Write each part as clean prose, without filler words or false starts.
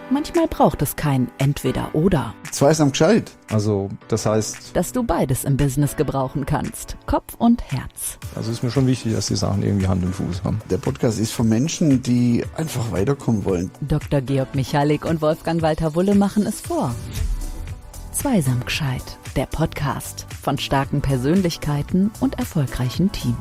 Manchmal braucht es kein Entweder-Oder. Zweisam gescheit. Also das heißt... Dass du beides im Business gebrauchen kannst. Kopf und Herz. Also ist mir schon wichtig, dass die Sachen irgendwie Hand und Fuß haben. Der Podcast ist für Menschen, die einfach weiterkommen wollen. Dr. Georg Michalik und Wolfgang Walter Wulle machen es vor. Zweisam gescheit. Der Podcast von starken Persönlichkeiten und erfolgreichen Teams.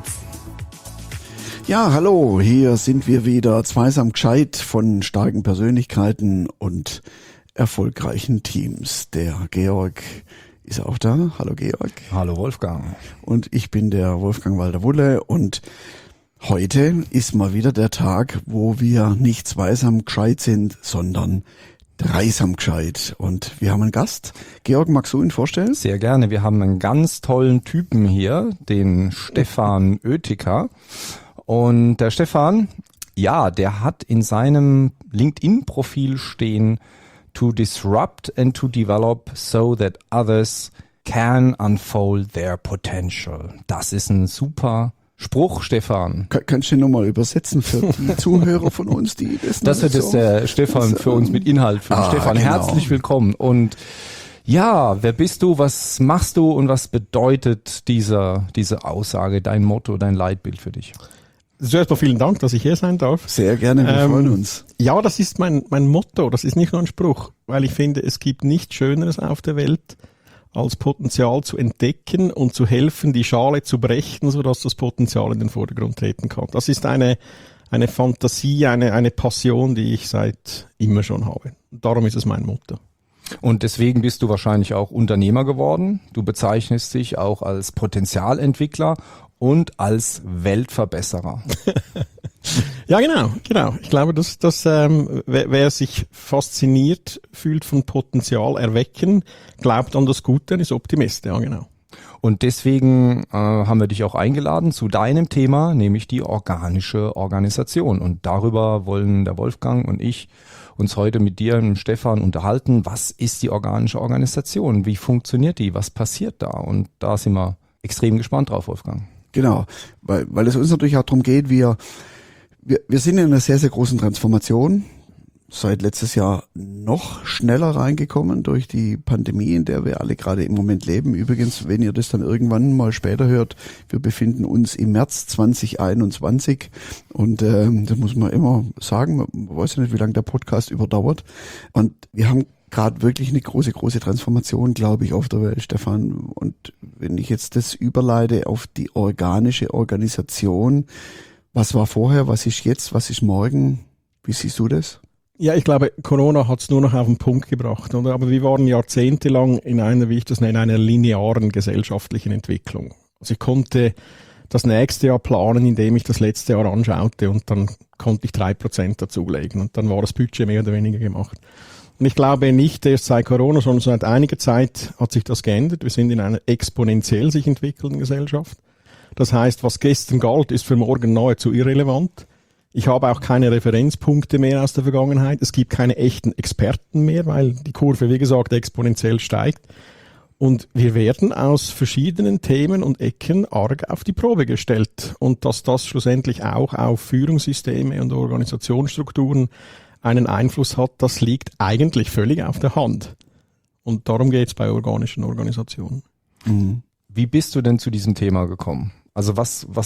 Ja, hallo, hier sind wir wieder, Zweisam gescheit von starken Persönlichkeiten und erfolgreichen Teams. Der Georg ist auch da. Hallo Georg. Hallo Wolfgang. Und ich bin der Wolfgang Walter Wulle und heute ist mal wieder der Tag, wo wir nicht zweisam gescheit sind, sondern dreisam gescheit. Und wir haben einen Gast. Georg, magst du ihn vorstellen? Sehr gerne. Wir haben einen ganz tollen Typen hier, den Stefan Oettiker. Und der Stefan, ja, der hat in seinem LinkedIn-Profil stehen, to disrupt and to develop so that others can unfold their potential. Das ist ein super Spruch, Stefan. Kannst du den nochmal übersetzen für die Zuhörer von uns, die das wird jetzt der Stefan für uns mit Inhalt. Stefan, genau. Herzlich willkommen. Und ja, wer bist du, was machst du und was bedeutet diese Aussage, dein Motto, dein Leitbild für dich? Zuerst mal vielen Dank, dass ich hier sein darf. Sehr gerne, wir freuen uns. Ja, das ist mein Motto, das ist nicht nur ein Spruch, weil ich finde, es gibt nichts Schöneres auf der Welt, als Potenzial zu entdecken und zu helfen, die Schale zu brechen, sodass das Potenzial in den Vordergrund treten kann. Das ist eine Fantasie, eine Passion, die ich seit immer schon habe. Darum ist es mein Motto. Und deswegen bist du wahrscheinlich auch Unternehmer geworden. Du bezeichnest dich auch als Potenzialentwickler und als Weltverbesserer. Ja, genau. Ich glaube, dass wer sich fasziniert fühlt von Potenzial erwecken, glaubt an das Gute, ist Optimist. Ja, genau. Und deswegen haben wir dich auch eingeladen zu deinem Thema, nämlich die organische Organisation. Und darüber wollen der Wolfgang und ich uns heute mit dir und Stefan unterhalten. Was ist die organische Organisation? Wie funktioniert die? Was passiert da? Und da sind wir extrem gespannt drauf, Wolfgang. Genau, weil es uns natürlich auch darum geht, wir sind in einer sehr, sehr großen Transformation, seit letztes Jahr noch schneller reingekommen durch die Pandemie, in der wir alle gerade im Moment leben. Übrigens, wenn ihr das dann irgendwann mal später hört, wir befinden uns im März 2021 und das muss man immer sagen, man weiß ja nicht, wie lange der Podcast überdauert. Und wir haben gerade wirklich eine große Transformation, glaube ich, auf der Welt, Stefan. Und wenn ich jetzt das überleite auf die organische Organisation, was war vorher, was ist jetzt, was ist morgen? Wie siehst du das? Ja, ich glaube, Corona hat es nur noch auf den Punkt gebracht, oder? Aber wir waren jahrzehntelang in einer, wie ich das nenne, einer linearen gesellschaftlichen Entwicklung. Also ich konnte das nächste Jahr planen, indem ich das letzte Jahr anschaute und dann konnte ich 3% dazulegen und dann war das Budget mehr oder weniger gemacht. Und ich glaube nicht erst seit Corona, sondern seit einiger Zeit hat sich das geändert. Wir sind in einer exponentiell sich entwickelnden Gesellschaft. Das heißt, was gestern galt, ist für morgen nahezu irrelevant. Ich habe auch keine Referenzpunkte mehr aus der Vergangenheit. Es gibt keine echten Experten mehr, weil die Kurve, wie gesagt, exponentiell steigt. Und wir werden aus verschiedenen Themen und Ecken arg auf die Probe gestellt. Und dass das schlussendlich auch auf Führungssysteme und Organisationsstrukturen einen Einfluss hat, das liegt eigentlich völlig auf der Hand. Und darum geht es bei organischen Organisationen. Mhm. Wie bist du denn zu diesem Thema gekommen? Also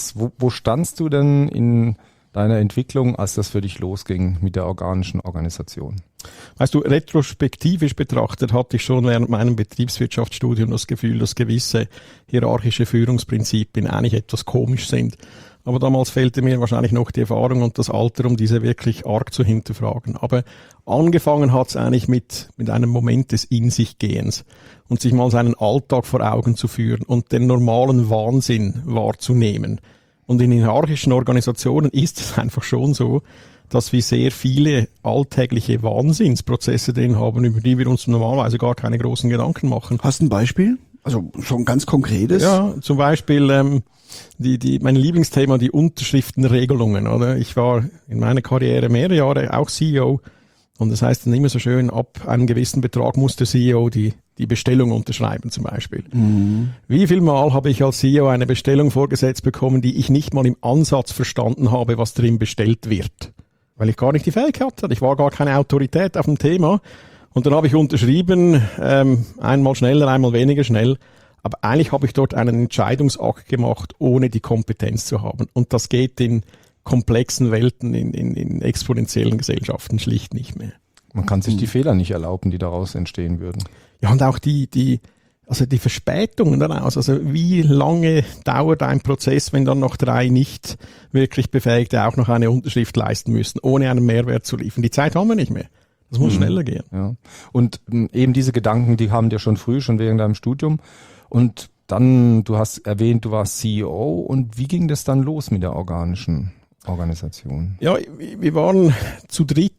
wo standst du denn in deiner Entwicklung, als das für dich losging mit der organischen Organisation? Weißt du, retrospektivisch betrachtet hatte ich schon während meinem Betriebswirtschaftsstudium das Gefühl, dass gewisse hierarchische Führungsprinzipien eigentlich etwas komisch sind. Aber damals fehlte mir wahrscheinlich noch die Erfahrung und das Alter, um diese wirklich arg zu hinterfragen. Aber angefangen hat es eigentlich mit einem Moment des In-sich-Gehens und sich mal seinen Alltag vor Augen zu führen und den normalen Wahnsinn wahrzunehmen. Und in hierarchischen Organisationen ist es einfach schon so, dass wir sehr viele alltägliche Wahnsinnsprozesse drin haben, über die wir uns normalerweise gar keine großen Gedanken machen. Hast du ein Beispiel? Also schon ganz konkretes? Ja, zum Beispiel mein Lieblingsthema, die Unterschriftenregelungen. Oder? Ich war in meiner Karriere mehrere Jahre auch CEO und das heißt dann immer so schön, ab einem gewissen Betrag muss der CEO die Bestellung unterschreiben zum Beispiel. Mhm. Wie viel Mal habe ich als CEO eine Bestellung vorgesetzt bekommen, die ich nicht mal im Ansatz verstanden habe, was drin bestellt wird? weil ich gar nicht die Fähigkeit hatte. Ich war gar keine Autorität auf dem Thema. Und dann habe ich unterschrieben, einmal schneller, einmal weniger schnell. Aber eigentlich habe ich dort einen Entscheidungsakt gemacht, ohne die Kompetenz zu haben. Und das geht in komplexen Welten, in exponentiellen Gesellschaften schlicht nicht mehr. Man kann sich die Fehler nicht erlauben, die daraus entstehen würden. Ja, und auch die Verspätungen daraus. Also wie lange dauert ein Prozess, wenn dann noch 3 nicht wirklich Befähigte auch noch eine Unterschrift leisten müssen, ohne einen Mehrwert zu liefern? Die Zeit haben wir nicht mehr. Das muss schneller gehen. Ja. Und eben diese Gedanken, die haben dir schon früh, schon während deinem Studium. Und dann, du hast erwähnt, du warst CEO. Und wie ging das dann los mit der organischen Organisation? Ja, wir waren zu dritt,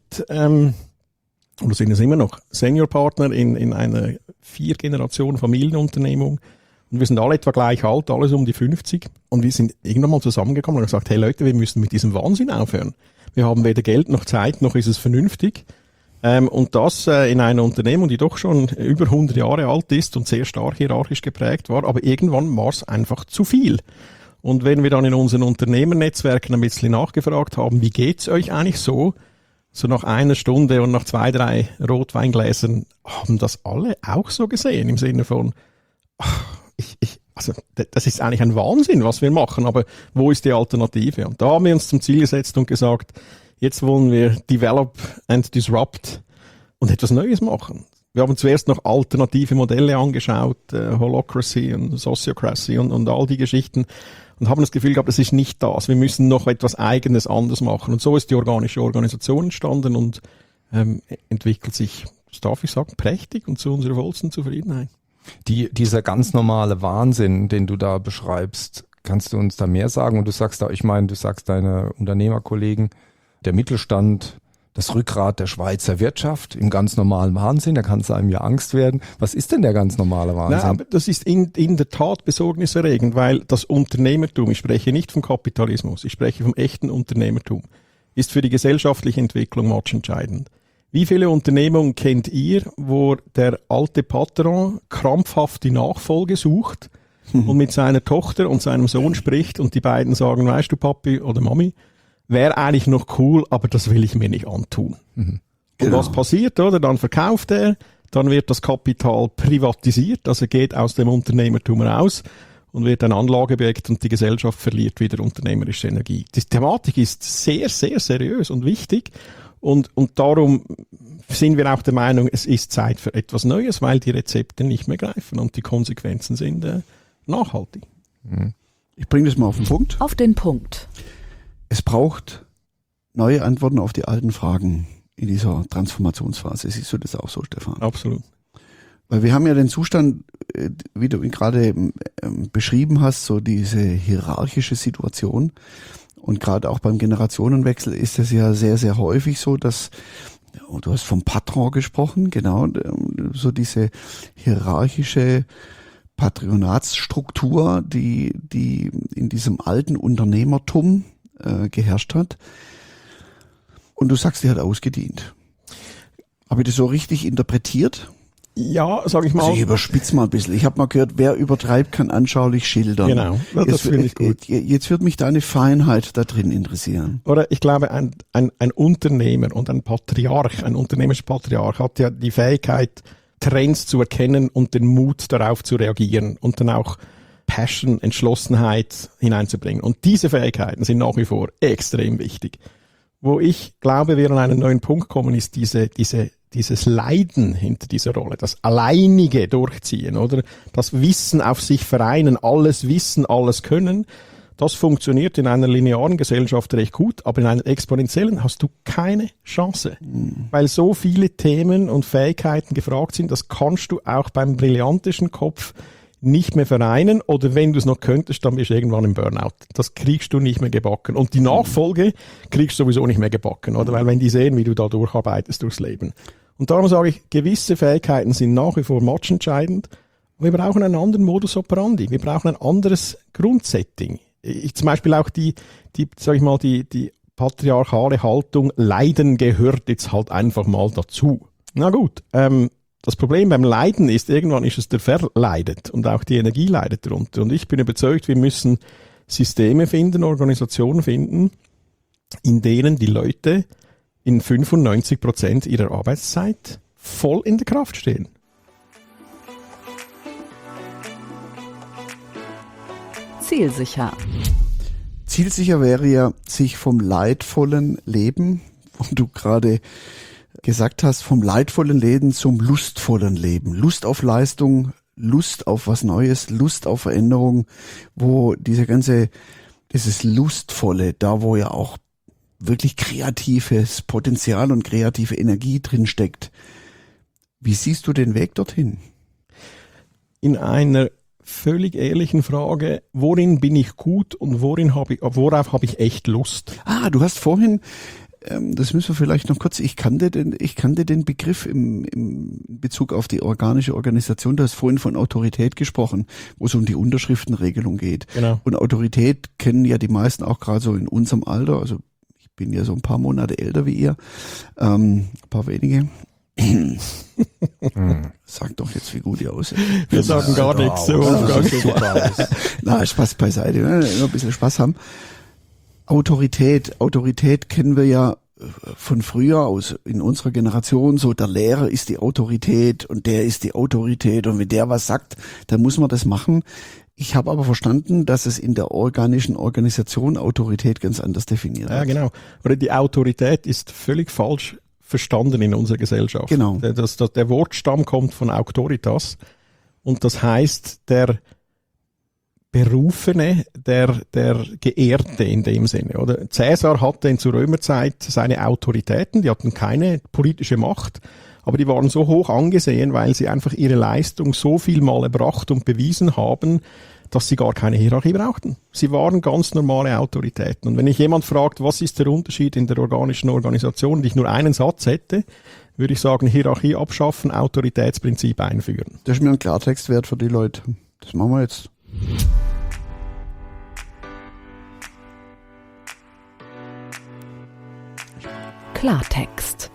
oder sind es immer noch, Seniorpartner in einer 4-Generation-Familienunternehmung. Und wir sind alle etwa gleich alt, alles um die 50. Und wir sind irgendwann mal zusammengekommen und gesagt, hey Leute, wir müssen mit diesem Wahnsinn aufhören. Wir haben weder Geld noch Zeit, noch ist es vernünftig. Und das in einer Unternehmung, die doch schon über 100 Jahre alt ist und sehr stark hierarchisch geprägt war. Aber irgendwann war es einfach zu viel. Und wenn wir dann in unseren Unternehmernetzwerken ein bisschen nachgefragt haben, wie geht's euch eigentlich so nach einer Stunde und nach 2, 3 Rotweingläsern, haben das alle auch so gesehen, im Sinne von, also das ist eigentlich ein Wahnsinn, was wir machen, aber wo ist die Alternative? Und da haben wir uns zum Ziel gesetzt und gesagt, jetzt wollen wir develop and disrupt und etwas Neues machen. Wir haben zuerst noch alternative Modelle angeschaut, Holacracy und Sociocracy und all die Geschichten und haben das Gefühl gehabt, es ist nicht das. Wir müssen noch etwas Eigenes anders machen. Und so ist die organische Organisation entstanden und entwickelt sich, das darf ich sagen, prächtig und zu unserer vollsten Zufriedenheit. Dieser ganz normale Wahnsinn, den du da beschreibst, kannst du uns da mehr sagen? Und du sagst da, ich meine, du sagst deine Unternehmerkollegen, der Mittelstand, das Rückgrat der Schweizer Wirtschaft im ganz normalen Wahnsinn, da kann es einem ja Angst werden. Was ist denn der ganz normale Wahnsinn? Na, aber das ist in der Tat besorgniserregend, weil das Unternehmertum, ich spreche nicht vom Kapitalismus, ich spreche vom echten Unternehmertum, ist für die gesellschaftliche Entwicklung matchentscheidend. Wie viele Unternehmungen kennt ihr, wo der alte Patron krampfhaft die Nachfolge sucht und mit seiner Tochter und seinem Sohn spricht und die beiden sagen, weißt du Papi oder Mami, wäre eigentlich noch cool, aber das will ich mir nicht antun. Mhm. Und was passiert, oder? Dann verkauft er, dann wird das Kapital privatisiert, also geht aus dem Unternehmertum raus und wird ein Anlageobjekt und die Gesellschaft verliert wieder unternehmerische Energie. Die Thematik ist sehr, sehr seriös und wichtig und darum sind wir auch der Meinung, es ist Zeit für etwas Neues, weil die Rezepte nicht mehr greifen und die Konsequenzen sind nachhaltig. Mhm. Ich bringe das mal auf den Punkt. Auf den Punkt. Es braucht neue Antworten auf die alten Fragen in dieser Transformationsphase. Siehst du das auch so, Stefan? Absolut. Weil wir haben ja den Zustand, wie du ihn gerade beschrieben hast, so diese hierarchische Situation. Und gerade auch beim Generationenwechsel ist es ja sehr, sehr häufig so, dass, du hast vom Patron gesprochen, genau, so diese hierarchische Patronatsstruktur, die in diesem alten Unternehmertum geherrscht hat. Und du sagst, die hat ausgedient. Habe ich das so richtig interpretiert? Ja, sag ich mal. Also ich überspitze mal ein bisschen. Ich habe mal gehört, wer übertreibt, kann anschaulich schildern. Genau, das finde ich gut. Jetzt wird mich deine Feinheit da drin interessieren. Oder ich glaube, ein Unternehmer und ein Patriarch, ein Unternehmenspatriarch hat ja die Fähigkeit, Trends zu erkennen und den Mut darauf zu reagieren und dann auch Passion, Entschlossenheit hineinzubringen. Und diese Fähigkeiten sind nach wie vor extrem wichtig. Wo ich glaube, wir an einen neuen Punkt kommen, ist dieses Leiden hinter dieser Rolle, das alleinige Durchziehen, oder das Wissen auf sich vereinen, alles wissen, alles können. Das funktioniert in einer linearen Gesellschaft recht gut, aber in einer exponentiellen hast du keine Chance, weil so viele Themen und Fähigkeiten gefragt sind, das kannst du auch beim brillantischen Kopf nicht mehr vereinen, oder wenn du es noch könntest, dann bist du irgendwann im Burnout. Das kriegst du nicht mehr gebacken. Und die Nachfolge kriegst du sowieso nicht mehr gebacken, oder? Weil wenn die sehen, wie du da durcharbeitest durchs Leben. Und darum sage ich, gewisse Fähigkeiten sind nach wie vor matchentscheidend. Wir brauchen einen anderen Modus operandi. Wir brauchen ein anderes Grundsetting. Zum Beispiel auch die patriarchale Haltung, Leiden gehört jetzt halt einfach mal dazu. Na gut, das Problem beim Leiden ist, irgendwann ist es der Verleidet und auch die Energie leidet darunter. Und ich bin überzeugt, wir müssen Systeme finden, Organisationen finden, in denen die Leute in 95% ihrer Arbeitszeit voll in der Kraft stehen. Zielsicher. Zielsicher wäre ja, sich vom leidvollen Leben, und du gerade gesagt hast, vom leidvollen Leben zum lustvollen Leben. Lust auf Leistung, Lust auf was Neues, Lust auf Veränderung, wo dieses Lustvolle, da wo ja auch wirklich kreatives Potenzial und kreative Energie drin steckt. Wie siehst du den Weg dorthin? In einer völlig ehrlichen Frage, worin bin ich gut und worauf habe ich echt Lust? Du hast vorhin, das müssen wir vielleicht noch kurz, ich kannte den Begriff im Bezug auf die organische Organisation, du hast vorhin von Autorität gesprochen, wo es um die Unterschriftenregelung geht. Genau. Und Autorität kennen ja die meisten auch gerade so in unserem Alter, also ich bin ja so ein paar Monate älter wie ihr, ein paar wenige. Sag doch jetzt, wie gut ihr aussieht. Wir sagen gar nichts. Na, Spaß beiseite, ne? Immer ein bisschen Spaß haben. Autorität kennen wir ja von früher aus in unserer Generation, so der Lehrer ist die Autorität und der ist die Autorität und wenn der was sagt, dann muss man das machen. Ich habe aber verstanden, dass es in der organischen Organisation Autorität ganz anders definiert wird. Ja, genau. Oder die Autorität ist völlig falsch verstanden in unserer Gesellschaft. Genau. Der Wortstamm kommt von Auctoritas und das heißt der Berufene, der Geehrte in dem Sinne. Oder Cäsar hatte zur Römerzeit seine Autoritäten, die hatten keine politische Macht, aber die waren so hoch angesehen, weil sie einfach ihre Leistung so viel Mal erbracht und bewiesen haben, dass sie gar keine Hierarchie brauchten. Sie waren ganz normale Autoritäten. Und wenn ich jemand fragt, was ist der Unterschied in der organischen Organisation, und ich nur einen Satz hätte, würde ich sagen, Hierarchie abschaffen, Autoritätsprinzip einführen. Das ist mir ein Klartext wert für die Leute. Das machen wir jetzt. Klartext.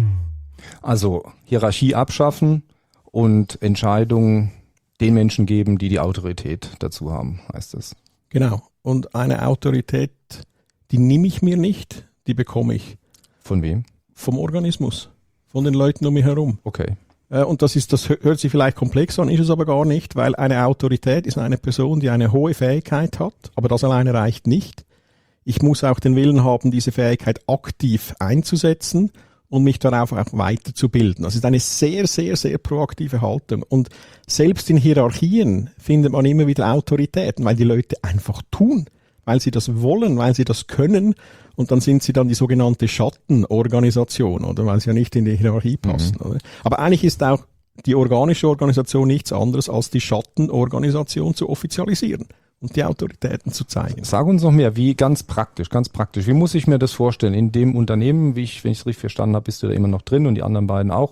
Also Hierarchie abschaffen und Entscheidungen den Menschen geben, die die Autorität dazu haben, heißt es. Genau. Und eine Autorität, die nehme ich mir nicht, die bekomme ich. Von wem? Vom Organismus. Von den Leuten um mich herum. Okay. Und das hört sich vielleicht komplex an, ist es aber gar nicht, weil eine Autorität ist eine Person, die eine hohe Fähigkeit hat, aber das alleine reicht nicht. Ich muss auch den Willen haben, diese Fähigkeit aktiv einzusetzen und mich darauf auch weiterzubilden. Das ist eine sehr, sehr, sehr proaktive Haltung. Und selbst in Hierarchien findet man immer wieder Autoritäten, weil die Leute einfach tun, weil sie das wollen, weil sie das können. Und dann sind sie dann die sogenannte Schattenorganisation, oder? Weil sie ja nicht in die Hierarchie passen. Oder? Aber eigentlich ist auch die organische Organisation nichts anderes als die Schattenorganisation zu offizialisieren und die Autoritäten zu zeigen. Sag uns noch mehr, wie ganz praktisch. Wie muss ich mir das vorstellen? In dem Unternehmen, wenn ich es richtig verstanden habe, bist du da immer noch drin und die anderen beiden auch,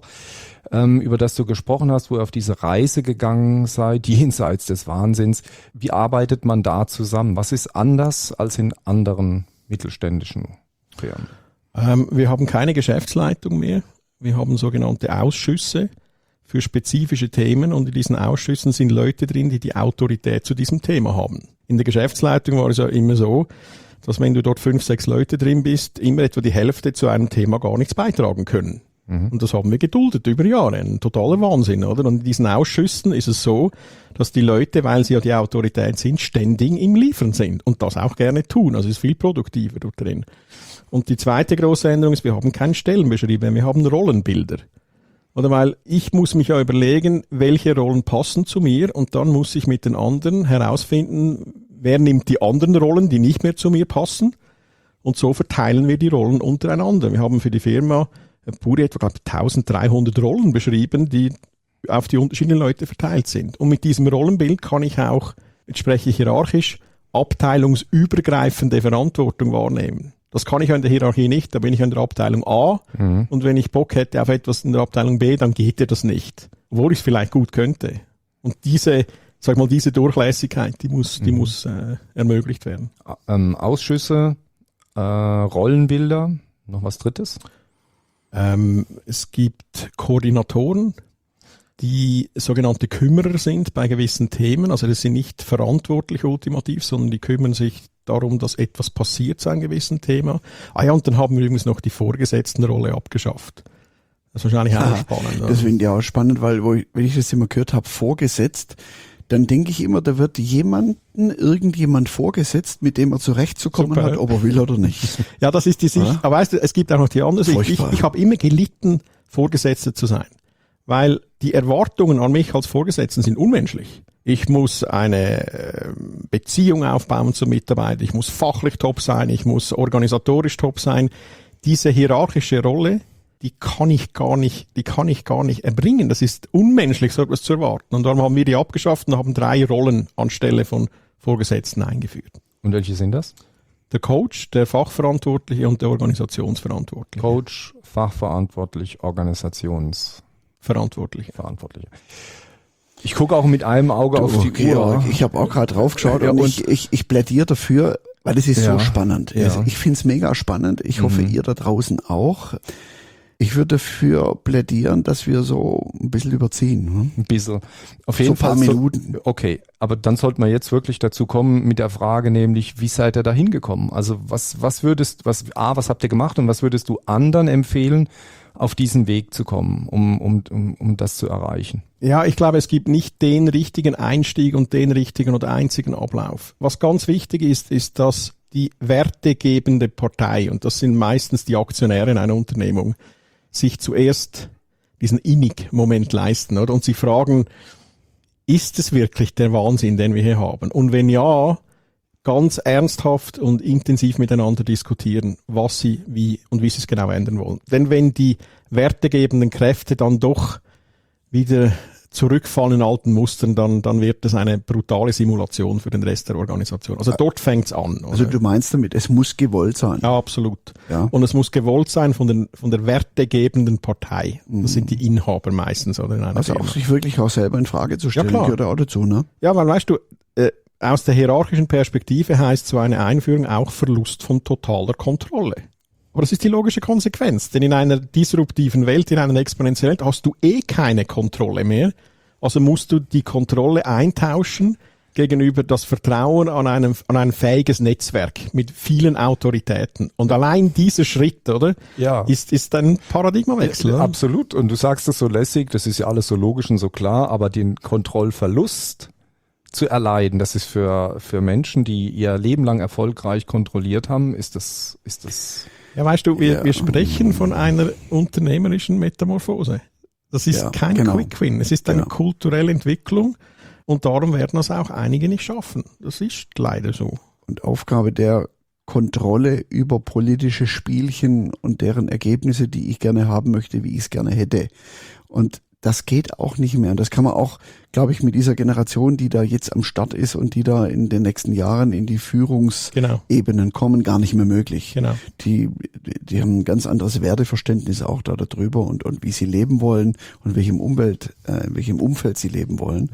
über das du gesprochen hast, wo ihr auf diese Reise gegangen seid, jenseits des Wahnsinns. Wie arbeitet man da zusammen? Was ist anders als in anderen mittelständischen Firmen? Wir haben keine Geschäftsleitung mehr. Wir haben sogenannte Ausschüsse für spezifische Themen und in diesen Ausschüssen sind Leute drin, die die Autorität zu diesem Thema haben. In der Geschäftsleitung war es ja immer so, dass wenn du dort 5, 6 Leute drin bist, immer etwa die Hälfte zu einem Thema gar nichts beitragen können. Und das haben wir geduldet über Jahre. Ein totaler Wahnsinn, oder? Und in diesen Ausschüssen ist es so, dass die Leute, weil sie ja die Autorität sind, ständig im Liefern sind und das auch gerne tun. Also es ist viel produktiver dort drin. Und die zweite große Änderung ist, wir haben keine Stellen beschrieben, wir haben Rollenbilder. Oder weil ich muss mich ja überlegen, welche Rollen passen zu mir und dann muss ich mit den anderen herausfinden, wer nimmt die anderen Rollen, die nicht mehr zu mir passen und so verteilen wir die Rollen untereinander. Wir haben für die Firma pur etwa 1300 Rollen beschrieben, die auf die unterschiedlichen Leute verteilt sind. Und mit diesem Rollenbild kann ich auch, jetzt spreche ich hierarchisch, abteilungsübergreifende Verantwortung wahrnehmen. Das kann ich in der Hierarchie nicht, da bin ich in der Abteilung A und wenn ich Bock hätte auf etwas in der Abteilung B, dann geht ja das nicht. Obwohl ich es vielleicht gut könnte. Und diese Durchlässigkeit, die muss ermöglicht werden. Ausschüsse, Rollenbilder, noch was Drittes? Es gibt Koordinatoren, die sogenannte Kümmerer sind bei gewissen Themen. Also das sind nicht verantwortlich ultimativ, sondern die kümmern sich darum, dass etwas passiert zu einem gewissen Thema. Ah ja, und dann haben wir übrigens noch die Vorgesetztenrolle abgeschafft. Das ist wahrscheinlich auch spannend. Das finde ich auch spannend, weil wenn ich das immer gehört habe, vorgesetzt, dann denke ich immer, da wird irgendjemand vorgesetzt, mit dem er zurechtzukommen hat, ob er will oder nicht. Ja, das ist die Sicht. Ja? Aber weißt du, es gibt auch noch die andere Sicht. Ich habe immer gelitten, Vorgesetzter zu sein. Weil die Erwartungen an mich als Vorgesetzten sind unmenschlich. Ich muss eine Beziehung aufbauen zum Mitarbeiter, ich muss fachlich top sein, ich muss organisatorisch top sein. Diese hierarchische Rolle, die kann ich gar nicht erbringen. Das ist unmenschlich, so etwas zu erwarten. Und darum haben wir die abgeschafft und haben 3 Rollen anstelle von Vorgesetzten eingeführt. Und welche sind das? Der Coach, der Fachverantwortliche und der Organisationsverantwortliche. Coach, Fachverantwortlich, Organisationsverantwortliche. Ich gucke auch mit einem Auge auf die Uhr. Ich habe auch gerade drauf geschaut und ich plädiere dafür, weil es ist so spannend. Ja. Ich finde es mega spannend. Ich hoffe, ihr da draußen auch. Ich würde dafür plädieren, dass wir so ein bisschen überziehen. Ein bisschen. Auf jeden Fall. So ein paar Minuten. Okay, aber dann sollten wir jetzt wirklich dazu kommen mit der Frage, nämlich, wie seid ihr da hingekommen? Also was habt ihr gemacht und was würdest du anderen empfehlen, auf diesen Weg zu kommen, um das zu erreichen? Ja, ich glaube, es gibt nicht den richtigen Einstieg und den richtigen oder einzigen Ablauf. Was ganz wichtig ist, dass die wertegebende Partei, und das sind meistens die Aktionäre in einer Unternehmung, sich zuerst diesen Innig-Moment leisten, oder? Und sie fragen, ist es wirklich der Wahnsinn, den wir hier haben? Und wenn ja, ganz ernsthaft und intensiv miteinander diskutieren, was sie, wie und wie sie es genau ändern wollen. Denn wenn die wertegebenden Kräfte dann doch wieder zurückfallen in alten Mustern, dann wird das eine brutale Simulation für den Rest der Organisation. Also dort fängt's an. Oder? Also du meinst damit, es muss gewollt sein? Ja, absolut. Ja. Und es muss gewollt sein von der wertegebenden Partei. Das sind die Inhaber meistens, oder? In einer Also Firma. auch sich wirklich auch selber in Frage zu stellen, gehört auch dazu, ne? Ja, weil weißt du, aus der hierarchischen Perspektive heißt so eine Einführung auch Verlust von totaler Kontrolle. Aber das ist die logische Konsequenz, denn in einer disruptiven Welt, in einer exponentiellen Welt, hast du keine Kontrolle mehr. Also musst du die Kontrolle eintauschen gegenüber das Vertrauen an ein fähiges Netzwerk mit vielen Autoritäten. Und allein dieser Schritt, oder? Ja. Ist ein Paradigmawechsel. Ja, absolut. Und du sagst das so lässig, das ist ja alles so logisch und so klar, aber den Kontrollverlust zu erleiden, das ist für Menschen, die ihr Leben lang erfolgreich kontrolliert haben, ist das. Ja, weißt du, wir sprechen von einer unternehmerischen Metamorphose. Das ist kein Quick Win. Es ist eine kulturelle Entwicklung und darum werden das auch einige nicht schaffen. Das ist leider so. Und Aufgabe der Kontrolle über politische Spielchen und deren Ergebnisse, die ich gerne haben möchte, wie ich es gerne hätte. Und das geht auch nicht mehr. Und das kann man auch, glaube ich, mit dieser Generation, die da jetzt am Start ist und die da in den nächsten Jahren in die Führungsebenen kommen, gar nicht mehr möglich. Genau. Die haben ein ganz anderes Werteverständnis auch darüber und wie sie leben wollen und welchem Umfeld sie leben wollen.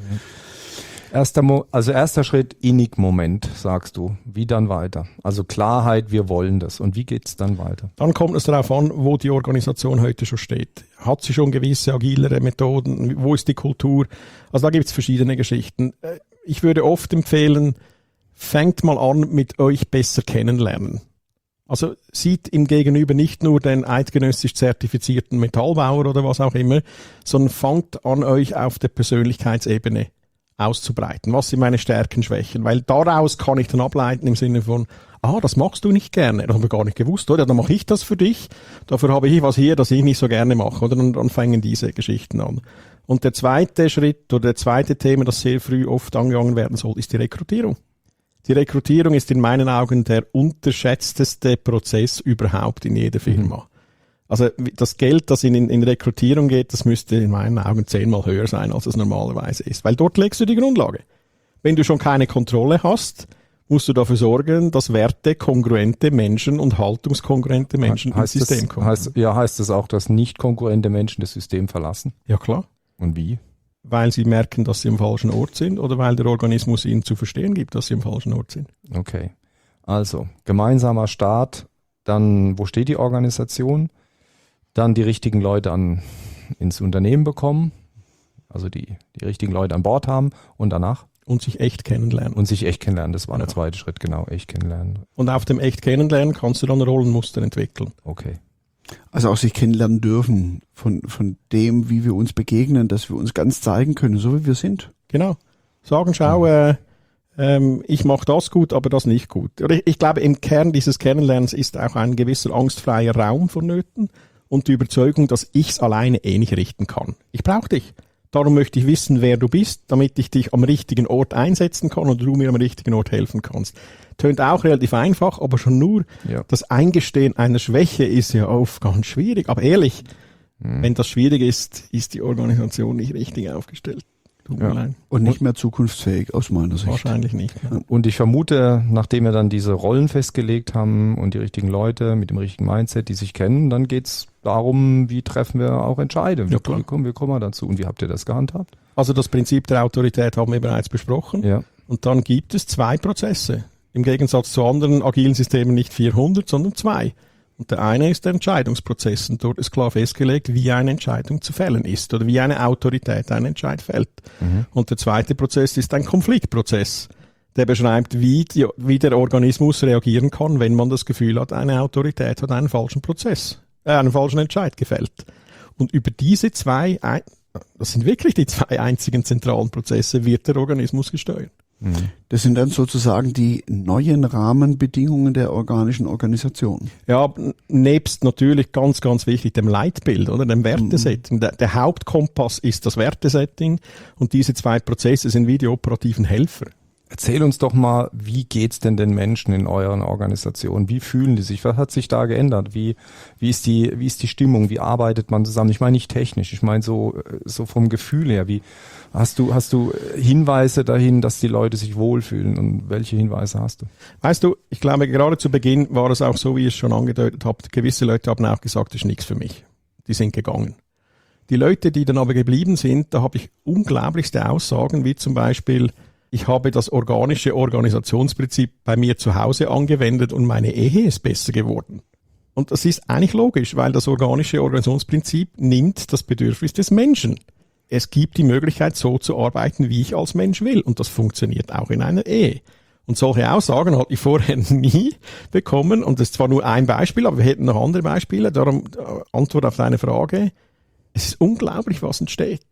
Erster Schritt, Innig-Moment, sagst du. Wie dann weiter? Also Klarheit, wir wollen das. Und wie geht's dann weiter? Dann kommt es darauf an, wo die Organisation heute schon steht. Hat sie schon gewisse agilere Methoden? Wo ist die Kultur? Also da gibt's verschiedene Geschichten. Ich würde oft empfehlen, fängt mal an mit euch besser kennenlernen. Also sieht im Gegenüber nicht nur den eidgenössisch zertifizierten Metallbauer oder was auch immer, sondern fangt an, euch auf der Persönlichkeitsebene auszubreiten. Was sind meine Stärken, Schwächen? Weil daraus kann ich dann ableiten im Sinne von, das machst du nicht gerne. Das haben wir gar nicht gewusst, oder? Dann mache ich das für dich. Dafür habe ich was hier, das ich nicht so gerne mache, oder? Und dann fangen diese Geschichten an. Und der zweite Schritt oder der zweite Thema, das sehr früh oft angegangen werden soll, ist die Rekrutierung. Die Rekrutierung ist in meinen Augen der unterschätzteste Prozess überhaupt in jeder Firma. Also das Geld, das in Rekrutierung geht, das müsste in meinen Augen 10-mal höher sein, als es normalerweise ist. Weil dort legst du die Grundlage. Wenn du schon keine Kontrolle hast, musst du dafür sorgen, dass wertekongruente Menschen und haltungskongruente Menschen ins System kommen. Heißt das auch, dass nicht konkurrente Menschen das System verlassen? Ja, klar. Und wie? Weil sie merken, dass sie am falschen Ort sind oder weil der Organismus ihnen zu verstehen gibt, dass sie am falschen Ort sind. Okay. Also, gemeinsamer Start, dann, wo steht die Organisation? Dann die richtigen Leute ins Unternehmen bekommen, also die richtigen Leute an Bord haben und danach? Und sich echt kennenlernen. Das war der zweite Schritt, genau, echt kennenlernen. Und auf dem echt kennenlernen kannst du dann Rollenmuster entwickeln. Okay. Also auch sich kennenlernen dürfen von dem, wie wir uns begegnen, dass wir uns ganz zeigen können, so wie wir sind. Genau. Sagen, schau, ich mache das gut, aber das nicht gut. Oder ich glaube, im Kern dieses Kennenlernens ist auch ein gewisser angstfreier Raum vonnöten und die Überzeugung, dass ich es alleine nicht richten kann. Ich brauche dich. Darum möchte ich wissen, wer du bist, damit ich dich am richtigen Ort einsetzen kann und du mir am richtigen Ort helfen kannst. Tönt auch relativ einfach, aber schon nur das Eingestehen einer Schwäche ist ja oft ganz schwierig. Aber ehrlich, wenn das schwierig ist, ist die Organisation nicht richtig aufgestellt. Und nicht mehr zukunftsfähig aus meiner Sicht. Wahrscheinlich nicht. Ja. Und ich vermute, nachdem wir dann diese Rollen festgelegt haben und die richtigen Leute mit dem richtigen Mindset, die sich kennen, dann geht's darum, wie treffen wir auch Entscheidungen. Wie kommen wir dazu? Und wie habt ihr das gehandhabt? Also das Prinzip der Autorität haben wir bereits besprochen. Ja. Und dann gibt es 2 Prozesse. Im Gegensatz zu anderen agilen Systemen nicht 400, sondern 2. Und der eine ist der Entscheidungsprozess. Und dort ist klar festgelegt, wie eine Entscheidung zu fällen ist oder wie eine Autorität einen Entscheid fällt. Und der zweite Prozess ist ein Konfliktprozess. Der beschreibt, wie der Organismus reagieren kann, wenn man das Gefühl hat, eine Autorität hat einen falschen Entscheid gefällt. Und über diese 2, das sind wirklich die 2 einzigen zentralen Prozesse, wird der Organismus gesteuert. Das sind dann sozusagen die neuen Rahmenbedingungen der organischen Organisation. Ja, nebst natürlich ganz, ganz wichtig dem Leitbild oder dem Wertesetting. Der Hauptkompass ist das Wertesetting und diese 2 Prozesse sind wie die operativen Helfer. Erzähl uns doch mal, wie geht's denn den Menschen in euren Organisationen? Wie fühlen die sich? Was hat sich da geändert? Wie ist die Stimmung? Wie arbeitet man zusammen? Ich meine nicht technisch, ich meine so vom Gefühl her. Wie hast du Hinweise dahin, dass die Leute sich wohlfühlen? Und welche Hinweise hast du? Weißt du, ich glaube, gerade zu Beginn war es auch so, wie ihr es schon angedeutet habt. Gewisse Leute haben auch gesagt, das ist nichts für mich. Die sind gegangen. Die Leute, die dann aber geblieben sind, da habe ich unglaublichste Aussagen, wie zum Beispiel: Ich habe das organische Organisationsprinzip bei mir zu Hause angewendet und meine Ehe ist besser geworden. Und das ist eigentlich logisch, weil das organische Organisationsprinzip nimmt das Bedürfnis des Menschen. Es gibt die Möglichkeit, so zu arbeiten, wie ich als Mensch will. Und das funktioniert auch in einer Ehe. Und solche Aussagen hatte ich vorher nie bekommen. Und das ist zwar nur ein Beispiel, aber wir hätten noch andere Beispiele. Darum Antwort auf deine Frage. Es ist unglaublich, was entsteht.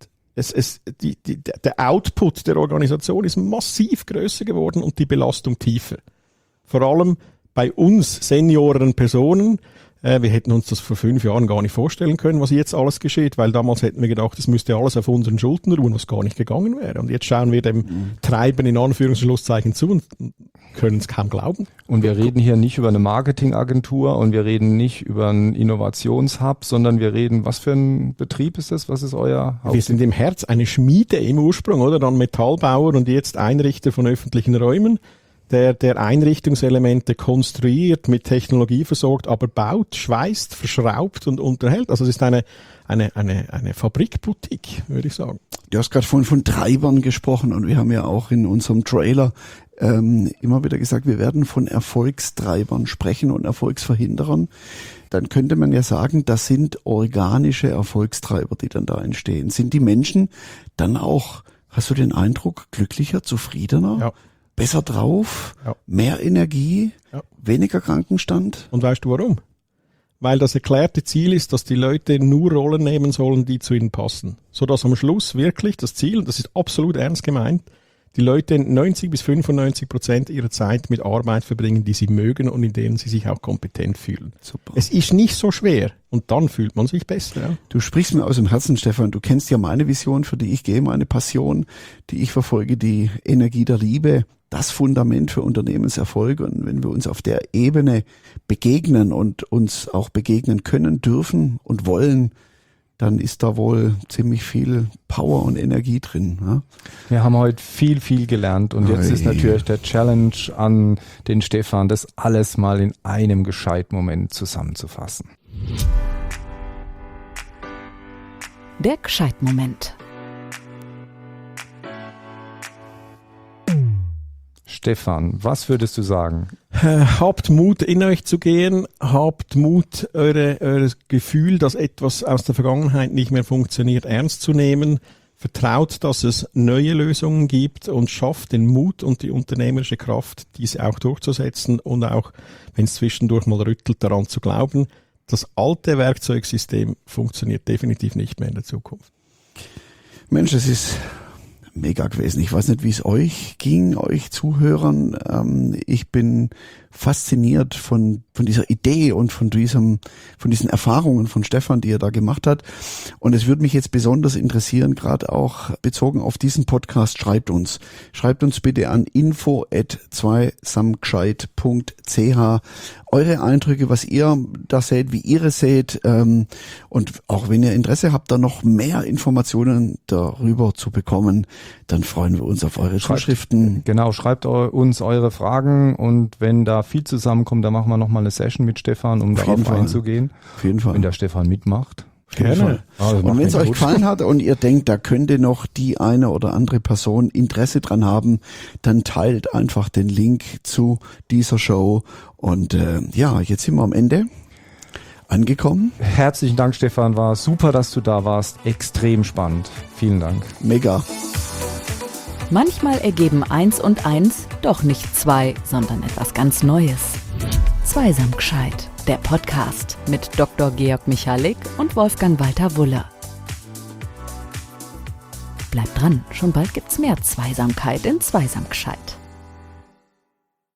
Der Output der Organisation ist massiv größer geworden und die Belastung tiefer. Vor allem bei uns senioren Personen. Wir hätten uns das vor 5 Jahren gar nicht vorstellen können, was jetzt alles geschieht, weil damals hätten wir gedacht, das müsste alles auf unseren Schultern ruhen, was gar nicht gegangen wäre. Und jetzt schauen wir dem Treiben in Anführungszeichen zu und können es kaum glauben. Und wir reden hier nicht über eine Marketingagentur und wir reden nicht über einen Innovationshub, sondern wir reden, was für ein Betrieb ist das? Was ist euer Haupt? Wir sind im Herz eine Schmiede im Ursprung, oder? Dann Metallbauer und jetzt Einrichter von öffentlichen Räumen. Der Einrichtungselemente konstruiert, mit Technologie versorgt, aber baut, schweißt, verschraubt und unterhält. Also es ist eine Fabrikboutique, würde ich sagen. Du hast gerade von Treibern gesprochen und wir haben ja auch in unserem Trailer immer wieder gesagt, wir werden von Erfolgstreibern sprechen und Erfolgsverhinderern. Dann könnte man ja sagen, das sind organische Erfolgstreiber, die dann da entstehen. Sind die Menschen dann auch, hast du den Eindruck, glücklicher, zufriedener? Ja. Besser drauf, mehr Energie, weniger Krankenstand. Und weißt du warum? Weil das erklärte Ziel ist, dass die Leute nur Rollen nehmen sollen, die zu ihnen passen. Sodass am Schluss wirklich das Ziel, und das ist absolut ernst gemeint, die Leute 90-95% ihrer Zeit mit Arbeit verbringen, die sie mögen und in denen sie sich auch kompetent fühlen. Super. Es ist nicht so schwer und dann fühlt man sich besser. Ja? Du sprichst mir aus dem Herzen, Stefan. Du kennst ja meine Vision, für die ich gehe, meine Passion, die ich verfolge, die Energie der Liebe. Das Fundament für Unternehmenserfolg. Und wenn wir uns auf der Ebene begegnen und uns auch begegnen können, dürfen und wollen, dann ist da wohl ziemlich viel Power und Energie drin. Ja? Wir haben heute viel gelernt und jetzt ist natürlich der Challenge an den Stefan, das alles mal in einem gescheiten Moment zusammenzufassen. Der Gescheit-Moment. Stefan, was würdest du sagen? Habt Mut, in euch zu gehen. Habt Mut, eure Gefühl, dass etwas aus der Vergangenheit nicht mehr funktioniert, ernst zu nehmen. vertraut, dass es neue Lösungen gibt und schafft den Mut und die unternehmerische Kraft, diese auch durchzusetzen und auch, wenn es zwischendurch mal rüttelt, daran zu glauben, das alte Werkzeugsystem funktioniert definitiv nicht mehr in der Zukunft. Mensch, es ist mega gewesen. Ich weiß nicht, wie es euch ging, euch Zuhörern. Ich bin fasziniert von dieser Idee und von diesen Erfahrungen von Stefan, die er da gemacht hat. Und es würde mich jetzt besonders interessieren, gerade auch bezogen auf diesen Podcast, schreibt uns bitte an info@zweisamgescheit.ch eure Eindrücke, was ihr da seht, wie ihr es seht, und auch wenn ihr Interesse habt, da noch mehr Informationen darüber zu bekommen, dann freuen wir uns auf eure Zuschriften. Genau, schreibt uns eure Fragen, und wenn da viel zusammenkommt, dann machen wir nochmal eine Session mit Stefan, um darauf einzugehen. Auf jeden Fall. Wenn der Stefan mitmacht. Gerne. Und wenn es euch gefallen hat und ihr denkt, da könnte noch die eine oder andere Person Interesse dran haben, dann teilt einfach den Link zu dieser Show. Und jetzt sind wir am Ende angekommen. Herzlichen Dank, Stefan. War super, dass du da warst. Extrem spannend. Vielen Dank. Mega. Manchmal ergeben 1 und 1 doch nicht 2, sondern etwas ganz Neues. Zweisam gescheit, der Podcast mit Dr. Georg Michalik und Wolfgang Walter Wulle. Bleibt dran, schon bald gibt's mehr Zweisamkeit in Zweisam gescheit.